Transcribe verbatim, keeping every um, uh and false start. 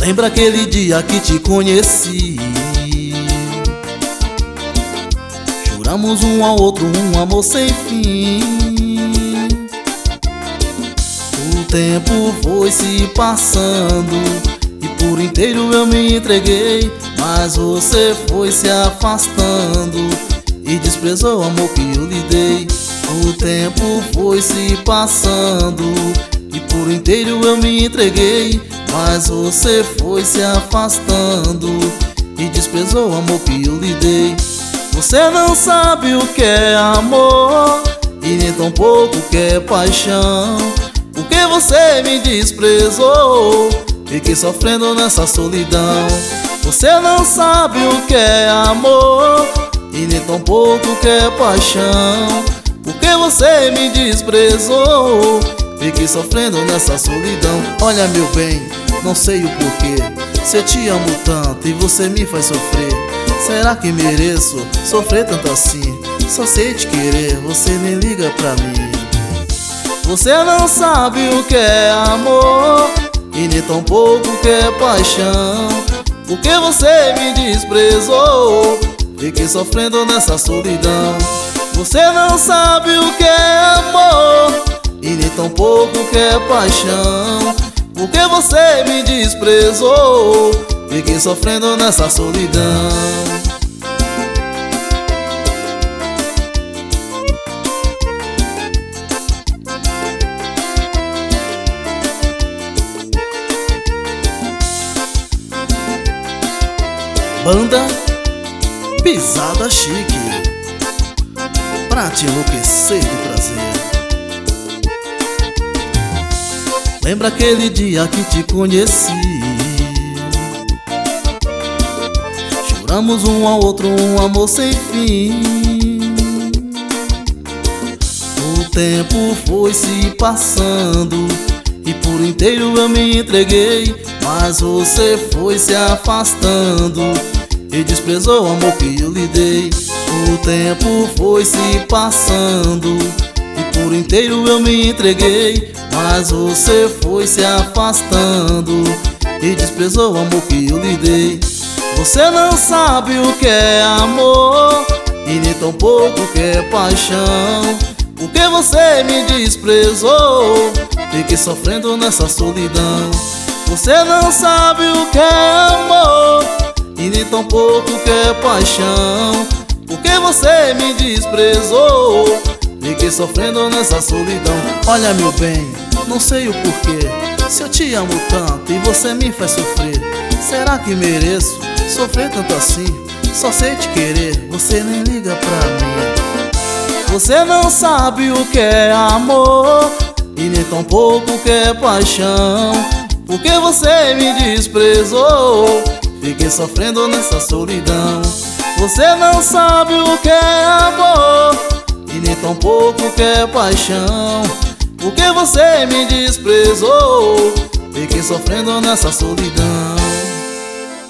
Lembra aquele dia que te conheci? Juramos um ao outro um amor sem fim. O tempo foi se passando e por inteiro eu me entreguei, mas você foi se afastando e desprezou o amor que eu lhe dei. O tempo foi se passando e por inteiro eu me entreguei, mas você foi se afastando e desprezou o amor que eu lhe dei. Você não sabe o que é amor e nem tampouco o que é paixão, porque você me desprezou, fiquei sofrendo nessa solidão. Você não sabe o que é amor e nem tampouco o que é paixão, porque você me desprezou, fiquei sofrendo nessa solidão. Olha meu bem, não sei o porquê, se eu te amo tanto e você me faz sofrer, será que mereço sofrer tanto assim? Só sei te querer, você nem liga pra mim. Você não sabe o que é amor e nem tampouco o que é paixão, porque você me desprezou, fiquei sofrendo nessa solidão. Você não sabe o que é amor e nem tampouco o que é paixão, porque você me desprezou, fiquei sofrendo nessa solidão. Banda Pisada Chique, pra te enlouquecer de prazer. Lembra aquele dia que te conheci? Juramos um ao outro um amor sem fim. O tempo foi se passando e por inteiro eu me entreguei, mas você foi se afastando e desprezou o amor que eu lhe dei. O tempo foi se passando e por inteiro eu me entreguei, mas você foi se afastando e desprezou o amor que eu lhe dei. Você não sabe o que é amor e nem tampouco o que é paixão, porque você me desprezou, fiquei sofrendo nessa solidão. Você não sabe o que é amor e nem tampouco o que é paixão, porque você me desprezou, fiquei sofrendo nessa solidão. Olha meu bem, não sei o porquê, se eu te amo tanto e você me faz sofrer, será que mereço sofrer tanto assim? Só sei te querer, você nem liga pra mim. Você não sabe o que é amor e nem tampouco o que é paixão, porque você me desprezou, fiquei sofrendo nessa solidão. Você não sabe o que é amor e nem tampouco o que é paixão, porque você me desprezou, fiquei sofrendo nessa solidão.